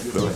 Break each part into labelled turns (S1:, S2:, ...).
S1: Давай.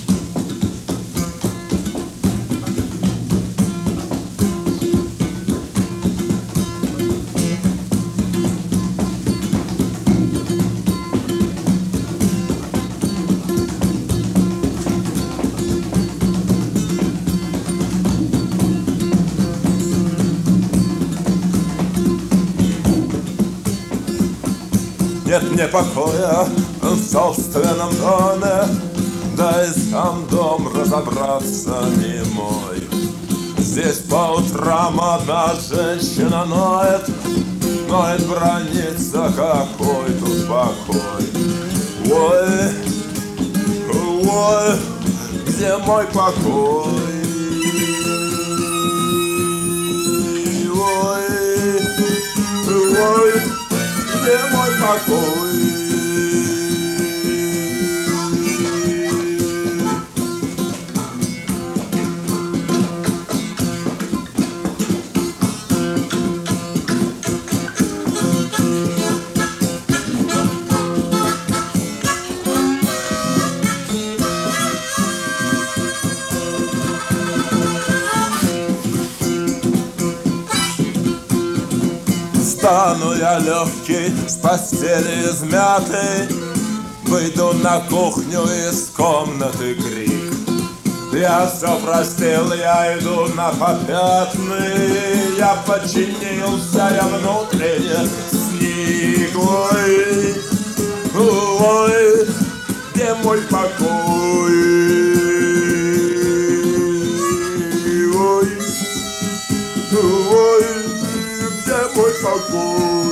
S1: Нет мне покоя в собственном доме, да и сам дом разобраться не мой. Здесь по утрам одна женщина ноет, бранится, какой тут покой. Ой, ой, где мой покой? Ой, ой, где мой покой? Встану я легкий, с постели измятый, выйду на кухню, из комнаты крик. Я все простил, я иду на попятный, я подчинился, я внутренне сник. Ой, ой, где мой покой? Ой, ой, где мой покой?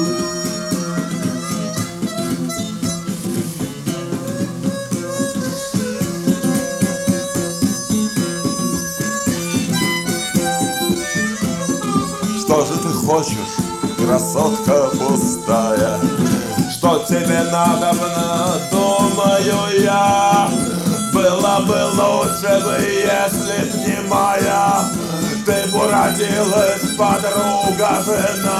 S1: Что же ты хочешь, красотка пустая? Что тебе надобно, думаю я? Было бы лучше бы, если б не моя, ты бы родилась, подруга, жена.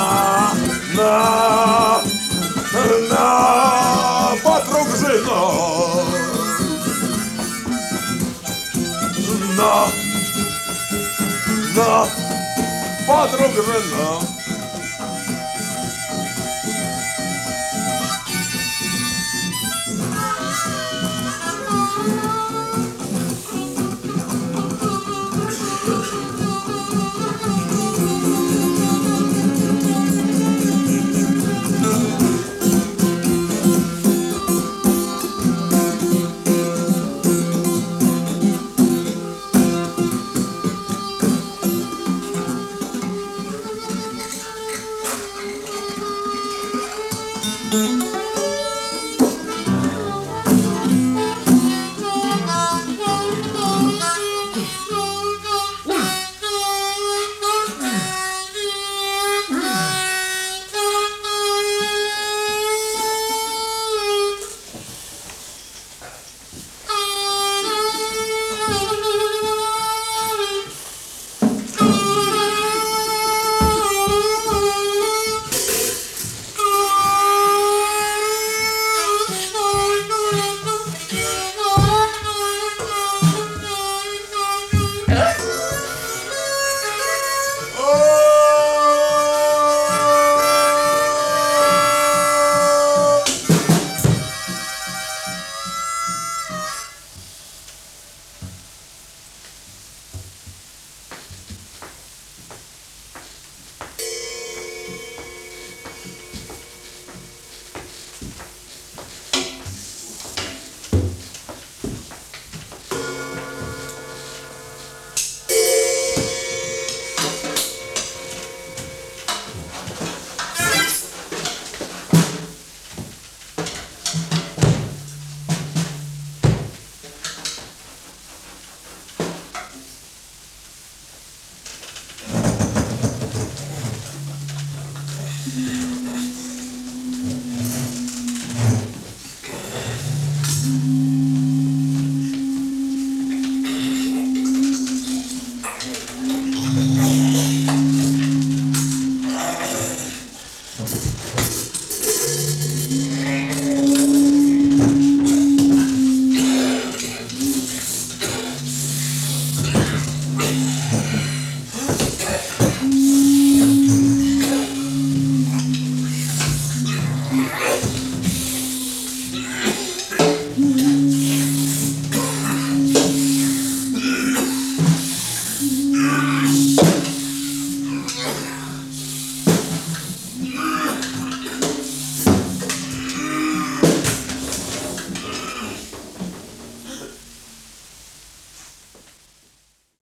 S1: На, подруг, жена. На, подруг, жена.